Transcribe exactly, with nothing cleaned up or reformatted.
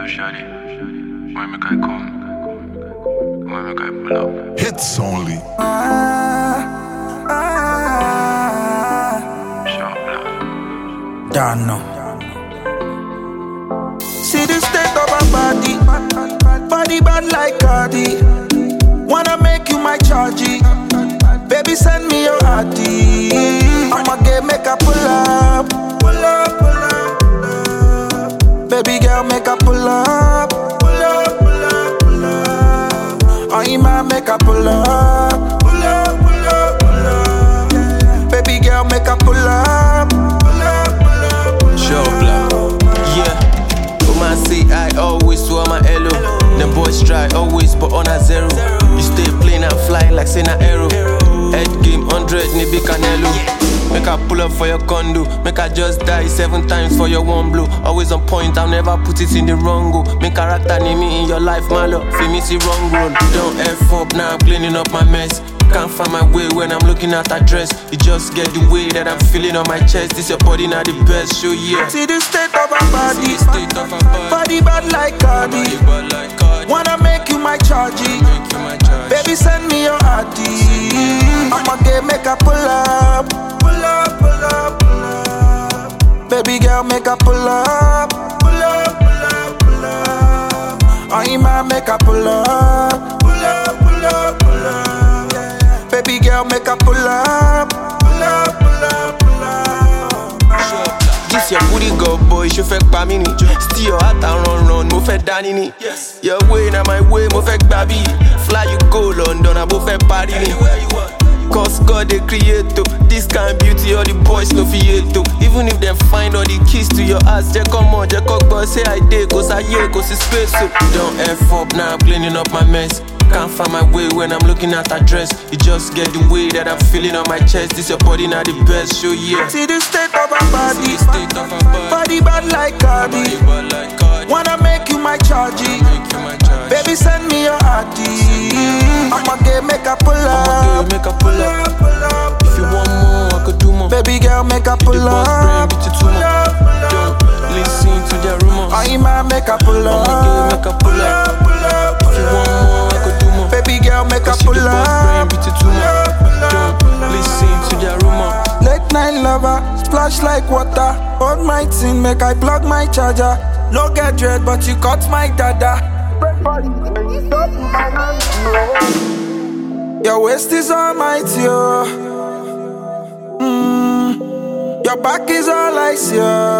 Yo, shawty, when make I come? When make I pull up? Hits only. Sharp blood. Don't know. See the state of my body, body bad like Cardi. Wanna make you my chargy. Baby, send me your I D. I'ma get make a pull up, pull up, pull up, pull up. Baby girl, make a pull up, pull up, pull up, pull up. Oh, you might make a pull up, pull up, pull up, pull up. Baby girl, make a pull up, pull up, pull up, pull up. Sure, blood. Yeah. Woman say I always to my hello. Them boys try always, but on a zero. You stay playing and flying like say na arrow. Head game hundred, nibi canelo. Make I pull up for your condo. Make I just die seven times for your one blow. Always on point, I'll never put it in the wrong go. Make character name me in your life, my love. Feel me see wrong road. Don't F up now, I'm cleaning up my mess. Can't find my way when I'm looking at that dress. You just get the way that I'm feeling on my chest. This your body not the best, show yeah. See the state of my body, State of my body. body bad like Cardi. Body bad like Cardi. Wanna make you my chargy. Make you my charge. Baby, send me your I D. I'ma get make a pull up, pull up, pull up, pull up. Baby girl, make a pull up, pull up, pull up, pull up. Oh, you might make a pull up, pull up, pull up, pull up. Baby girl, make a pull up, pull up, pull up, pull up. This your booty go boy, you fake pa mini. Steal your heart and run run, mo fake dani ni. Your way na my way, mo fake baby. Fly you go London, I mo fake party ni. Cause God they create to this kind of beauty, all the boys no fear to. Even if they find all the keys to your ass, just come on, just cock boy, say I did, cause I yeah, cause it's space so. Don't F up now, I'm cleaning up my mess. Can't find my way when I'm looking at that dress. You just get the way that I'm feeling on my chest. This your body not the best, show yeah. See the state of my body, State of my body. body bad like Cardi. Body bad like Cardi. Wanna make you my chargy. Make you my charge. Baby, send me your I D. I'ma get make a pull I'ma up, get make a pull up. pull up. If you want more, I could do more. Baby girl, make a pull The boss up, brain beat it too much. Don't listen to their rumors. I might make a pull I'ma up, get make a pull up. pull up, If you want more, I could do more. baby girl, make a Cause you pull the boss brain up. beat it too much. Don't listen to their rumor. Late night lover, splash like water. On my tin, make I plug my charger. No get dread, but you cut my dada. Your waist is almighty, oh. Mm. Your back is all I see, oh.